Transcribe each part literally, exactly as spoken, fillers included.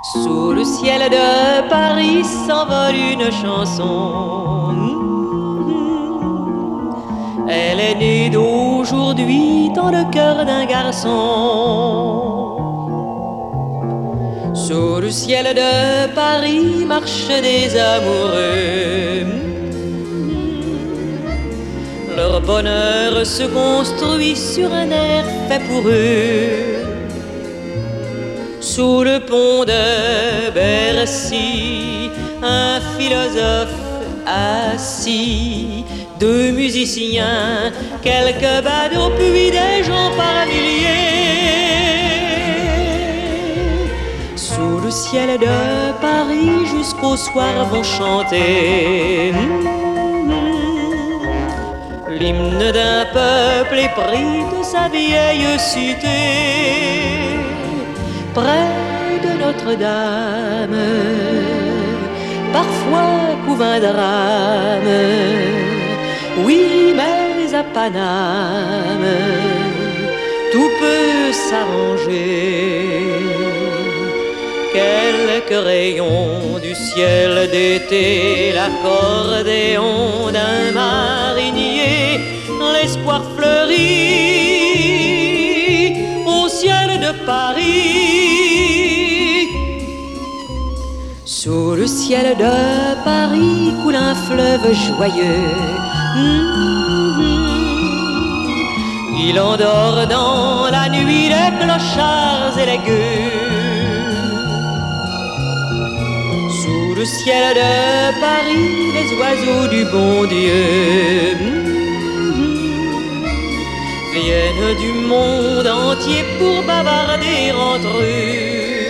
Sous le ciel de Paris s'envole une chanson. Elle est née d'aujourd'hui dans le cœur d'un garçon. Sous le ciel de Paris marchent des amoureux. Leur bonheur se construit sur un air fait pour eux. Sous le pont de Bercy, un philosophe assis, deux musiciens, quelques badauds, puis des gens par milliers. Sous le ciel de Paris, jusqu'au soir vont chanter l'hymne d'un peuple épris de sa vieille cité. Près de Notre-Dame, parfois couve un drame. Oui, mais à Paname, tout peut s'arranger. Quelques rayons du ciel d'été, l'accordéon d'un marinier, l'espoir fleurit au ciel de Paris. Sous le ciel de Paris coule un fleuve joyeux. Il endort dans la nuit les clochards et les gueux. Sous le ciel de Paris, les oiseaux du bon Dieu viennent du monde entier pour bavarder entre eux.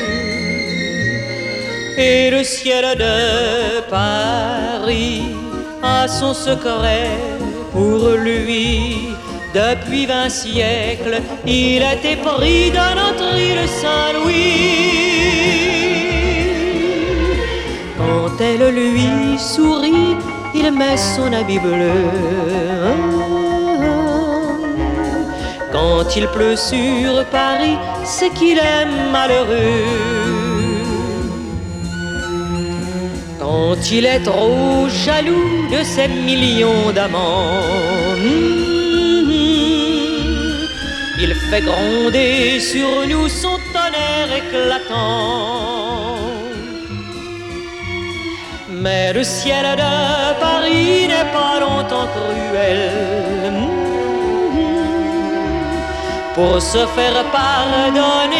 Et le ciel de Paris a son secret pour lui. Depuis vingt siècles, il a été pris dans notre île Saint-Louis. Quand elle lui sourit, il met son habit bleu. Quand il pleut sur Paris, c'est qu'il est malheureux. Quand il est trop jaloux de ses millions d'amants, il fait gronder sur nous son tonnerre éclatant. Mais le ciel de Paris n'est pas longtemps cruel. Pour se faire pardonner,